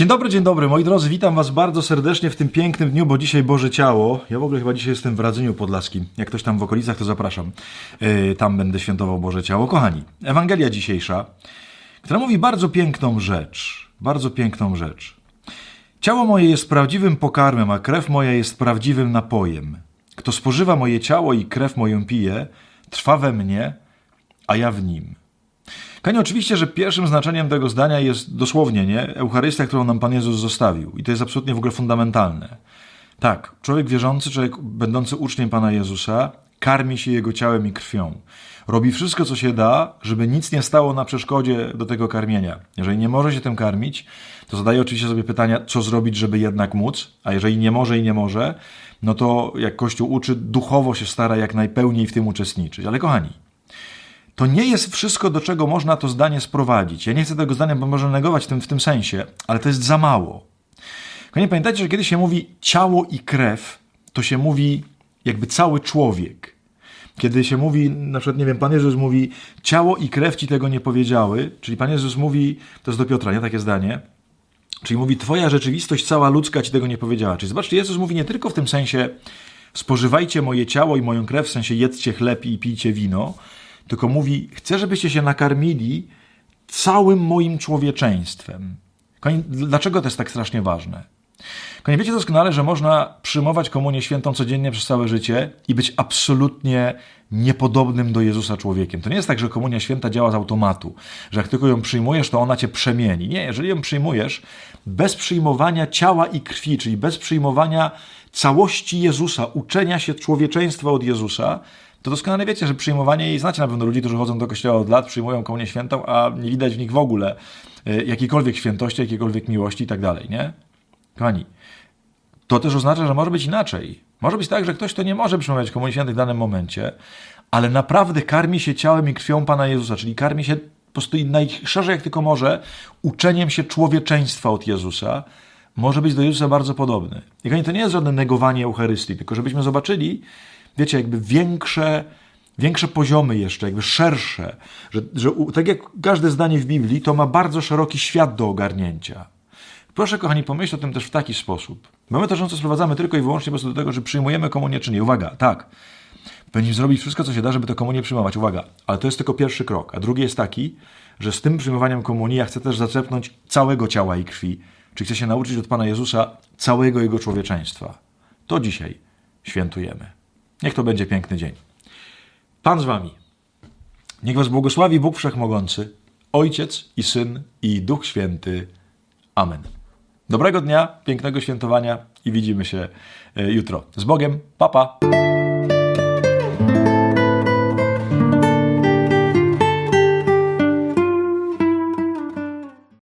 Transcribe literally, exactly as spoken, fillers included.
Dzień dobry, dzień dobry, moi drodzy, witam was bardzo serdecznie w tym pięknym dniu, bo dzisiaj Boże Ciało. Ja w ogóle chyba dzisiaj jestem w Radzyniu Podlaskim. Jak ktoś tam w okolicach, to zapraszam. Yy, tam będę świętował Boże Ciało. Kochani, Ewangelia dzisiejsza, która mówi bardzo piękną rzecz. Bardzo piękną rzecz. Ciało moje jest prawdziwym pokarmem, a krew moja jest prawdziwym napojem. Kto spożywa moje ciało i krew moją pije, trwa we mnie, a ja w nim. Kochani, oczywiście, że pierwszym znaczeniem tego zdania jest dosłownie, nie? Eucharystia, którą nam Pan Jezus zostawił. I to jest absolutnie w ogóle fundamentalne. Tak, człowiek wierzący, człowiek będący uczniem Pana Jezusa, karmi się Jego ciałem i krwią. Robi wszystko, co się da, żeby nic nie stało na przeszkodzie do tego karmienia. Jeżeli nie może się tym karmić, to zadaje oczywiście sobie pytania, co zrobić, żeby jednak móc, a jeżeli nie może i nie może, no to jak Kościół uczy, duchowo się stara jak najpełniej w tym uczestniczyć. Ale kochani, to nie jest wszystko, do czego można to zdanie sprowadzić. Ja nie chcę tego zdania, bo może negować w tym, w tym sensie, ale to jest za mało. Kochani, pamiętajcie, że kiedy się mówi ciało i krew, to się mówi jakby cały człowiek. Kiedy się mówi, na przykład, nie wiem, Pan Jezus mówi, ciało i krew ci tego nie powiedziały, czyli Pan Jezus mówi, to jest do Piotra, nie takie zdanie, czyli mówi, twoja rzeczywistość cała ludzka ci tego nie powiedziała. Czyli zobaczcie, Jezus mówi nie tylko w tym sensie, spożywajcie moje ciało i moją krew, w sensie jedzcie chleb i pijcie wino, tylko mówi, chcę, żebyście się nakarmili całym moim człowieczeństwem. Dlaczego to jest tak strasznie ważne? Kochani, wiecie doskonale, że można przyjmować komunię świętą codziennie przez całe życie i być absolutnie niepodobnym do Jezusa człowiekiem. To nie jest tak, że komunia święta działa z automatu, że jak tylko ją przyjmujesz, to ona cię przemieni. Nie, jeżeli ją przyjmujesz bez przyjmowania ciała i krwi, czyli bez przyjmowania całości Jezusa, uczenia się człowieczeństwa od Jezusa, to doskonale wiecie, że przyjmowanie jej, znacie na pewno ludzi, którzy chodzą do kościoła od lat, przyjmują komunię świętą, a nie widać w nich w ogóle jakiejkolwiek świętości, jakiejkolwiek miłości i tak dalej, nie? Kochani, to też oznacza, że może być inaczej. Może być tak, że ktoś, kto nie może przyjmować komunii świętej w danym momencie, ale naprawdę karmi się ciałem i krwią Pana Jezusa, czyli karmi się po prostu najszerzej jak tylko może uczeniem się człowieczeństwa od Jezusa, może być do Jezusa bardzo podobny. I kochani, to nie jest żadne negowanie Eucharystii, tylko żebyśmy zobaczyli, wiecie, jakby większe, większe poziomy jeszcze, jakby szersze, że, że tak jak każde zdanie w Biblii, to ma bardzo szeroki świat do ogarnięcia. Proszę, kochani, pomyśleć o tym też w taki sposób. Bo my to często sprowadzamy tylko i wyłącznie po prostu do tego, że przyjmujemy komunię czy nie. Uwaga, tak. Powinniśmy zrobić wszystko, co się da, żeby tę komunię przyjmować. Uwaga, ale to jest tylko pierwszy krok. A drugi jest taki, że z tym przyjmowaniem komunii ja chcę też zaczerpnąć całego ciała i krwi. Czyli chcę się nauczyć od Pana Jezusa całego Jego człowieczeństwa. To dzisiaj świętujemy. Niech to będzie piękny dzień. Pan z wami. Niech was błogosławi Bóg Wszechmogący, Ojciec i Syn i Duch Święty. Amen. Dobrego dnia, pięknego świętowania i widzimy się jutro. Z Bogiem. Pa, pa.